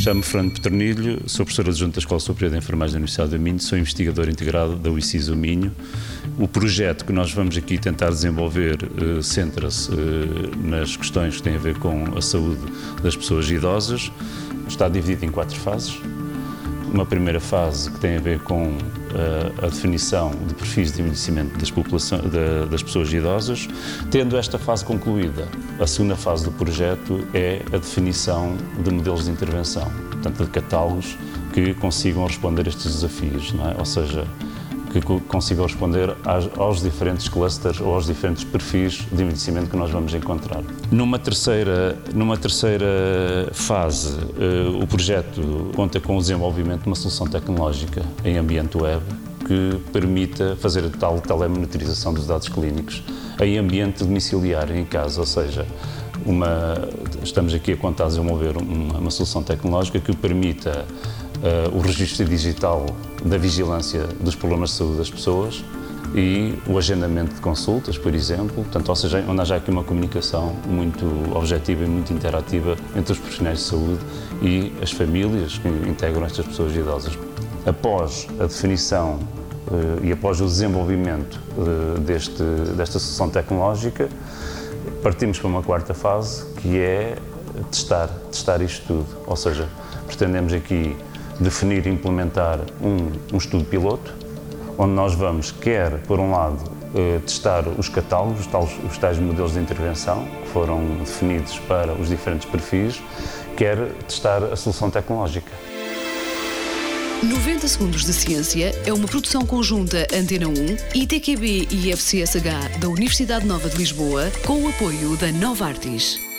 Chamo-me Fernando Petronilho, sou professor adjunto da Escola Superior de Enfermagem da Universidade do Minho, sou investigador integrado da UICIS Minho. O projeto que nós vamos aqui tentar desenvolver centra-se nas questões que têm a ver com a saúde das pessoas idosas. Está dividido em 4 fases. Uma primeira fase que tem a ver com a definição de perfis de envelhecimento das pessoas idosas. Tendo esta fase concluída, a segunda fase do projeto é a definição de modelos de intervenção, portanto, de catálogos que consigam responder a estes desafios, não é? Ou seja, que consigam responder aos diferentes clusters ou aos diferentes perfis de envelhecimento que nós vamos encontrar. Numa terceira fase, o projeto conta com o desenvolvimento de uma solução tecnológica em ambiente web que permita fazer a tal telemonitorização dos dados clínicos em ambiente domiciliar, em casa, ou seja, estamos aqui a contar desenvolver uma solução tecnológica que permita o registro digital da vigilância dos problemas de saúde das pessoas e o agendamento de consultas, por exemplo, portanto, ou seja, onde haja aqui uma comunicação muito objetiva e muito interativa entre os profissionais de saúde e as famílias que integram estas pessoas idosas. Após a definição e após o desenvolvimento desta solução tecnológica, partimos para uma quarta fase, que é testar isto tudo, ou seja, pretendemos aqui definir e implementar um estudo piloto, onde nós vamos, quer, por um lado, testar os catálogos, os tais modelos de intervenção, que foram definidos para os diferentes perfis, quer testar a solução tecnológica. 90 Segundos de Ciência é uma produção conjunta Antena 1, ITQB e FCSH da Universidade Nova de Lisboa, com o apoio da Novartis.